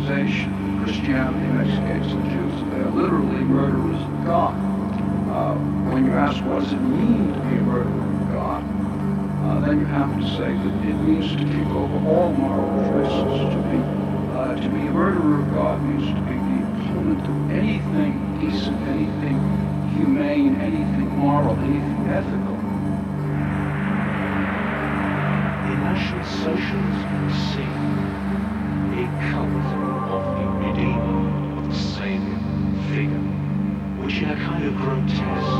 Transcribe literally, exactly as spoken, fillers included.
accusation. Christianity, in this case, the Jews, they're literally murderers of God. Uh, when you ask what does it mean to be a murderer of God, uh, then you have to say that it means to kick over all moral choices. To be, uh, to be a murderer of God means to be the opponent of anything decent, anything humane, anything moral, anything ethical. In National Socialism, we see a cult of the Redeemer, of the Savior figure, which in a kind of grotesque